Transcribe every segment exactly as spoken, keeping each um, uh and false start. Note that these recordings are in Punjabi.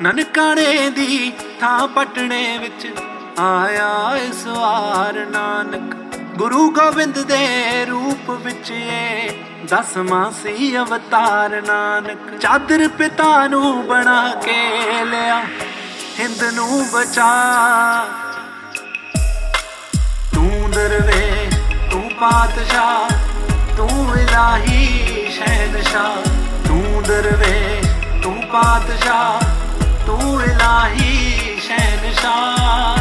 ਨਨਕਾਣੇ ਦੀ ਥਾਂ ਪਟਣੇ ਵਿੱਚ ਆਇਆ ਇਸ ਵਾਰ ਨਾਨਕ। ਗੁਰੂ ਗੋਬਿੰਦ ਦੇ ਰੂਪ ਵਿੱਚ ਏ ਦਸਵਾਂ ਸੀ ਅਵਤਾਰ ਨਾਨਕ। ਚਾਦਰ ਪਿਤਾ ਨੂੰ ਬਣਾ ਕੇ ਲਿਆ ਹਿੰਦ ਨੂੰ ਬਚਾ। ਤੂੰ ਦਰਵੇ ਤੂੰ ਪਾਤਸ਼ਾਹ ਤੂੰ ਇਲਾਹੀ ਸ਼ਹਿਨਸ਼ਾਹ। ਤੂੰ ਦਰਵੇ ਤੂੰ ਪਾਤਸ਼ਾਹ ਤੂੰ ਇਲਾਹੀ ਸ਼ਹਿਨਸ਼ਾਹ।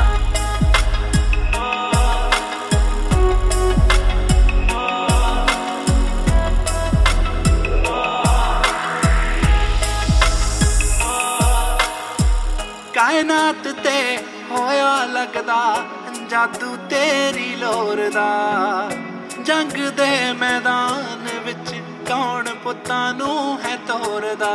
ਕਾਇਨਾਤ ਤੇ ਹੋਇਆ ਲੱਗਦਾ ਜਾਦੂ ਤੇਰੀ ਲੋਰ ਦਾ। ਜੰਗ ਦੇ ਮੈਦਾਨ ਵਿੱਚ ਕੌਣ ਪੁੱਤਾਂ ਨੂੰ ਹੈ ਤੋਰਦਾ।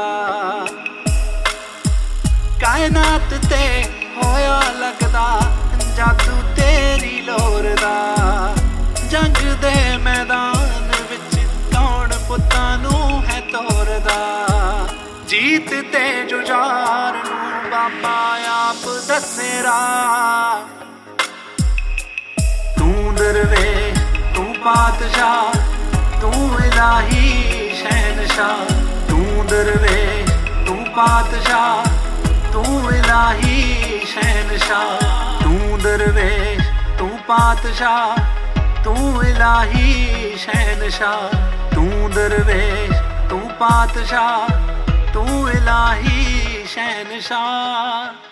ਕਾਇਨਾਤ ਤੇ ਹੋਇਆ ਲੱਗਦਾ ਜਾਦੂ ਤੇਰੀ ਲੋਰ ਦਾ। ਜੰਗ ਦੇ ਮੈਦਾਨ ਵਿੱਚ ਕੌਣ ਪੁੱਤਾਂ ਨੂੰ ਹੈ ਤੋਰਦਾ। ਜੀਤ ਤੇ ਜੁਝਾਰ ਨੂੰ ਬਾਬਾ ਆਪ ਦੱਸੇ ਰਾਹ। ਤੂੰ ਦਰਵੇ ਤੂੰ ਪਾਤਸ਼ਾਹ ਤੂੰ ਇਲਾਹੀ ਸ਼ਹਿਨਸ਼ਾਹ। ਤੂੰ ਦਰਵੇ ਤੂੰ ਪਾਤਸ਼ਾਹ ਤੂੰ ਇਲਾਹੀ ਸ਼ਹਿਨਸ਼ਾਹ। ਤੂੰ ਦਰਵੇ ਤੂੰ ਪਾਤਸ਼ਾਹ ਤੂੰ ਇਲਾਹੀ ਸ਼ਹਿਨਸ਼ਾਹ। ਤੂੰ ਦਰਵੇ ਤੂੰ ਪਾਤਸ਼ਾਹ ਤੂੰ ਇਲਾਹੀ ਸ਼ਹਿਨਸ਼ਾਹ।